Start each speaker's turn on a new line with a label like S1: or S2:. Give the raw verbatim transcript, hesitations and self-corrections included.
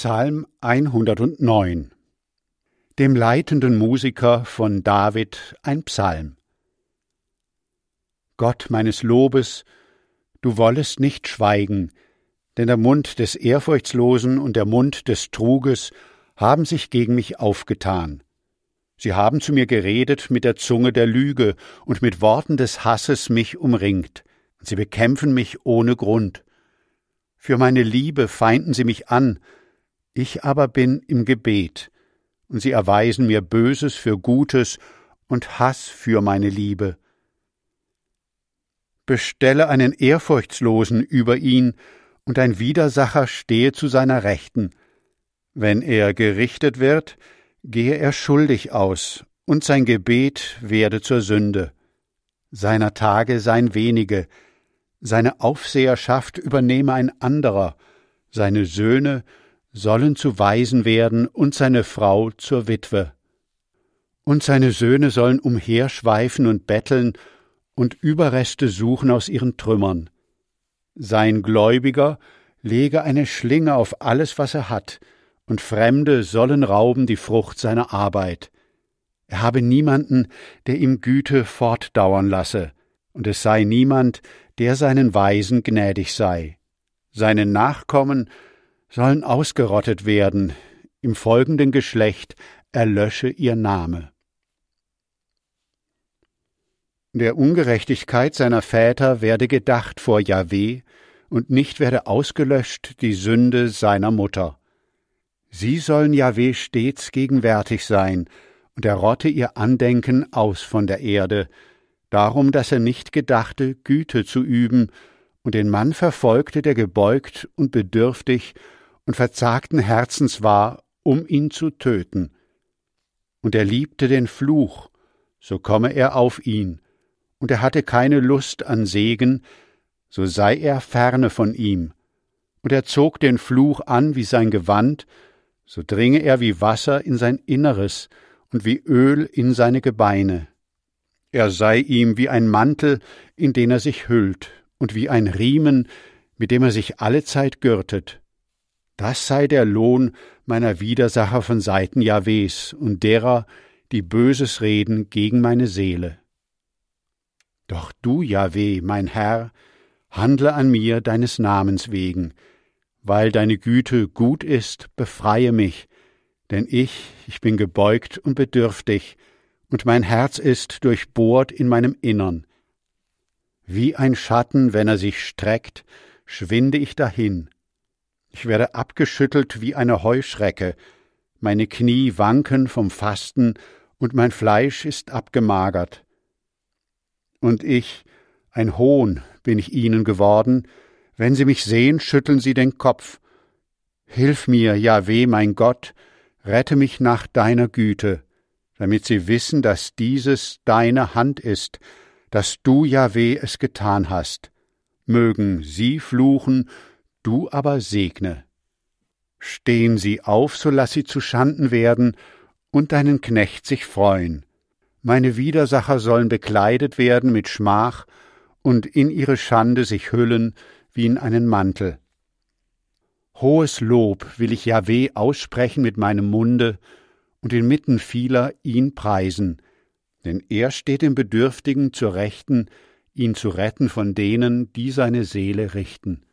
S1: Psalm hundertneun. Dem leitenden Musiker von David ein Psalm. Gott meines Lobes, du wollest nicht schweigen, denn der Mund des Ehrfurchtslosen und der Mund des Truges haben sich gegen mich aufgetan. Sie haben zu mir geredet mit der Zunge der Lüge und mit Worten des Hasses mich umringt. Sie bekämpfen mich ohne Grund. Für meine Liebe feinden sie mich an, ich aber bin im Gebet, und sie erweisen mir Böses für Gutes und Hass für meine Liebe. Bestelle einen Ehrfurchtslosen über ihn, und ein Widersacher stehe zu seiner Rechten. Wenn er gerichtet wird, gehe er schuldig aus, und sein Gebet werde zur Sünde. Seiner Tage seien wenige, seine Aufseherschaft übernehme ein anderer, seine Söhne sollen zu Waisen werden und seine Frau zur Witwe. Und seine Söhne sollen umherschweifen und betteln und Überreste suchen aus ihren Trümmern. Sein Gläubiger lege eine Schlinge auf alles, was er hat, und Fremde sollen rauben die Frucht seiner Arbeit. Er habe niemanden, der ihm Güte fortdauern lasse, und es sei niemand, der seinen Weisen gnädig sei. Seine Nachkommen sollen ausgerottet werden, im folgenden Geschlecht erlösche ihr Name. Der Ungerechtigkeit seiner Väter werde gedacht vor Jahwe, und nicht werde ausgelöscht die Sünde seiner Mutter. Sie sollen Jahwe stets gegenwärtig sein, und er rotte ihr Andenken aus von der Erde, darum, dass er nicht gedachte, Güte zu üben, und den Mann verfolgte, der gebeugt und bedürftig und verzagten Herzens war, um ihn zu töten. Und er liebte den Fluch, so komme er auf ihn, und er hatte keine Lust an Segen, so sei er ferne von ihm. Und er zog den Fluch an wie sein Gewand, so dringe er wie Wasser in sein Inneres und wie Öl in seine Gebeine. Er sei ihm wie ein Mantel, in den er sich hüllt, und wie ein Riemen, mit dem er sich allezeit gürtet. Das sei der Lohn meiner Widersacher von Seiten Jahwes und derer, die Böses reden gegen meine Seele. Doch du, Jahwe, mein Herr, handle an mir deines Namens wegen. Weil deine Güte gut ist, befreie mich, denn ich, ich bin gebeugt und bedürftig, und mein Herz ist durchbohrt in meinem Innern. Wie ein Schatten, wenn er sich streckt, schwinde ich dahin. Ich werde abgeschüttelt wie eine Heuschrecke, meine Knie wanken vom Fasten, und mein Fleisch ist abgemagert. Und ich, ein Hohn bin ich ihnen geworden, wenn sie mich sehen, schütteln sie den Kopf. Hilf mir, Jahwe, mein Gott, rette mich nach deiner Güte, damit sie wissen, dass dieses deine Hand ist, dass du, Jahwe, es getan hast. Mögen sie fluchen, du aber segne. Stehen sie auf, so lass sie zu Schanden werden und deinen Knecht sich freuen. Meine Widersacher sollen bekleidet werden mit Schmach und in ihre Schande sich hüllen wie in einen Mantel. Hohes Lob will ich Jahwe aussprechen mit meinem Munde und inmitten vieler ihn preisen, denn er steht dem Bedürftigen zur Rechten, ihn zu retten von denen, die seine Seele richten.